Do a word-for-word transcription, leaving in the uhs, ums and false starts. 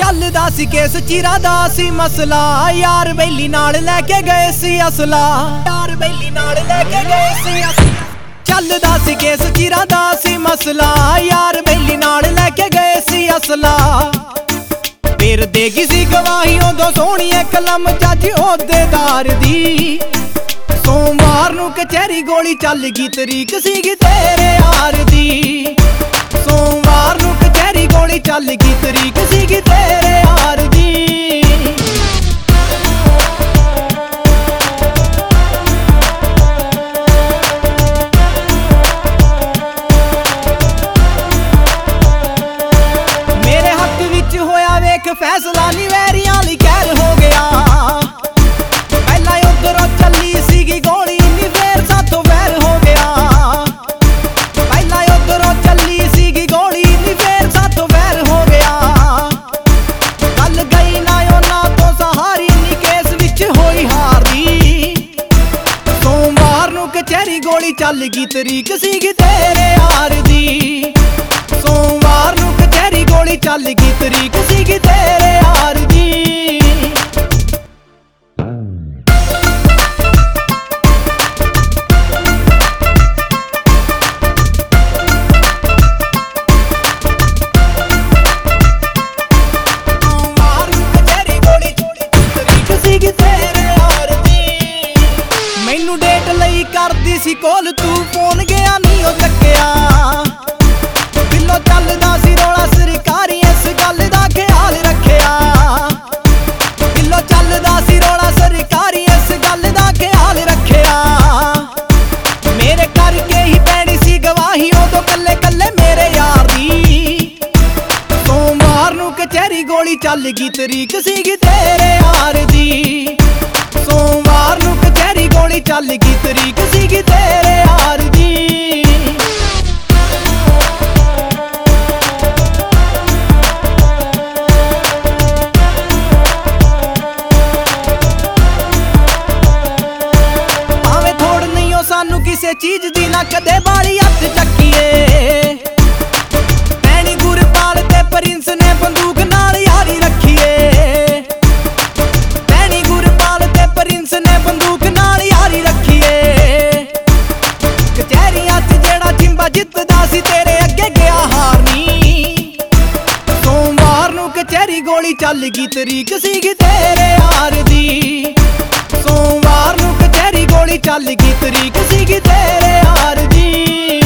ਚੱਲਦਾ ਸੀ ਕੇਸ ਚੀਰਾ ਦਾ ਸੀ ਮਸਲਾ, ਯਾਰ ਬੈਲੀ ਨਾਲ ਲੈ ਕੇ ਗਏ ਸੀ ਅਸਲਾ, ਯਾਰ ਬੈਲੀ ਨਾਲ ਲੈ ਕੇ ਗਏ ਸੀ ਅਸਲਾ। ਚੱਲਦਾ ਸੀ ਕੇਸ ਚੀਰਾ ਦਾ ਸੀ ਮਸਲਾ, ਯਾਰ ਬੈਲੀ ਨਾਲ ਲੈ ਕੇ ਗਏ ਸੀ ਅਸਲਾ। ਫਿਰ ਦੇਗੀ ਸੀ ਗਵਾਹੀ ਉਦੋਂ ਸੋਹਣੀ ਕਲਮ ਜੱਜ ਅਹੁਦੇਦਾਰ ਦੀ। ਸੋਮਵਾਰ ਨੂੰ ਕਚਹਿਰੀ ਗੋਲੀ ਚੱਲ ਗਈ, ਤਰੀਕ ਸੀਗੀ ਤੇਰੇ ਯਾਰ ਦੀ। ਸੋਮਵਾਰ ਨੂੰ ਕਚਹਿਰੀ ਗੋਲੀ ਚੱਲ ਗਈ, ਤਰੀਕ ਸੀਗੀ ਤੇਰੇ ਯਾਰ ਦੀ। ਮੇਰੇ ਹੱਕ ਵਿੱਚ ਹੋਇਆ ਵੇਖ ਫੈਸਲਾ, ਨੀ ਵੈਰੀਆਂ ਲਈ ਕਹਿਰ ਹੋ ਗਿਆ। ਪਹਿਲਾਂ ਉਧਰੋਂ ਚੱਲੀ ਸੀਗੀ ਗੋਲੀ, ਨੀ ਫੇਰ ਸਾਥੋਂ ਵੈਰ ਹੋ ਗਿਆ। ਪਹਿਲਾਂ ਉਧਰੋਂ ਚੱਲੀ ਸੀਗੀ ਗੋਲੀ, ਨੀ ਫੇਰ ਸਾਥੋਂ ਵੈਰ ਹੋ ਗਿਆ। ਗੱਲ ਗਈ ਨਾ ਉਹਨਾਂ ਤੋਂ ਸਹਾਰੀ, ਨੀ ਕੇਸ ਵਿੱਚ ਹੋਈ ਹਾਰਦੀ। ਸੋਮਵਾਰ ਨੂੰ ਕਚਹਿਰੀ ਗੋਲੀ ਚੱਲ ਗਈ, ਤਰੀਕ ਸੀਗੀ ਤੇਰੇ ਯਾਰ ਦੀ। ਸੋਮਵਾਰ ਨੂੰ ਕਚਹਿਰੀ ਗੋਲੀ ਚੱਲ ਗਈ, ਤਰੀਕ ਸੀਗੀ ਤੇਰੇ ਯਾਰ ਦੀ। ਮੈਨੂੰ ਡੇਟ ਲਈ ਕਰਦੀ ਸੀ ਕੋਲ ਤੂੰ, ਫੋਨ ਗਿਆ ਨੀ ਉਹ ਚੱਕਿਆ। ਦਿਲੋਂ ਚੱਲਦਾ ਸੀ ਰੌਲਾ ਸਰਕਾਰੀ, ਇਸ ਗੱਲ ਦਾ ਖਿਆਲ ਰੱਖਿਆ। ਦਿਲੋਂ ਚੱਲਦਾ ਸੀ ਰੌਲਾ ਸਰਕਾਰੀ, ਇਸ ਗੱਲ ਦਾ ਖਿਆਲ ਰੱਖਿਆ। ਮੇਰੇ ਕਰਕੇ ਹੀ ਪੈਣੀ ਸੀ ਗਵਾਹੀ ਉਦੋਂ ਕੱਲੇ ਕੱਲੇ ਮੇਰੇ ਯਾਰ ਦੀ। ਸੋਮਵਾਰ ਨੂੰ ਕਚਹਿਰੀ ਗੋਲੀ ਚੱਲ ਗਈ, ਤਰੀਕ ਸੀਗੀ ਤੇਰੇ ਯਾਰ ਦੀ। ਸੋਮਵਾਰ ਨੂੰ ਕਚਹਿਰੀ ਗੋਲੀ ਚੱਲ ਗਈ, ਤਰੀਕ ਸੀਗੀ ਤੇਰੇ ਯਾਰ ਦੀ। ਭਾਵੇਂ ਥੋੜ ਨਹੀਂ ਉਹ ਸਾਨੂੰ ਕਿਸੇ ਚੀਜ਼ ਦੀ, ਨਾ ਕਦੇ ਵਾਲੀ ਹੱਥ ਚੱਕੀਏ। ਐਣੀ ਗੁਰਪਾਲ ਤੇ ਪ੍ਰਿੰਸ ਨੇ ਬੰਦੂਕ ਨਾਲ ਯਾਰੀ ਰੱਖੀਏ। ਐਣੀ ਗੁਰਪਾਲ ਤੇ ਪ੍ਰਿੰਸ ਨੇ ਬੰਦੂਕ ਨਾਲ ਯਾਰੀ ਰੱਖੀਏ। ਕਚਹਿਰੀਆਂ 'ਚ ਜਿਹੜਾ ਚਿੰਬਾ ਜਿੱਤਦਾ ਸੀ, ਤੇਰੇ ਅੱਗੇ ਗਿਆ ਹਾਰਨੀ। ਸੋਮਵਾਰ ਨੂੰ ਕਚਹਿਰੀ ਗੋਲੀ ਚੱਲ ਗਈ, ਤਰੀਕ ਸੀਗੀ ਤੇਰੇ ਯਾਰ ਦੀ। ਸੋਮਵਾਰ ਨੂੰ ਕਚਹਿਰੀ ਗੋਲੀ ਚੱਲ ਗਈ, ਤਰੀਕ ਸੀਗੀ ਤੇਰੇ ਯਾਰ ਦੀ।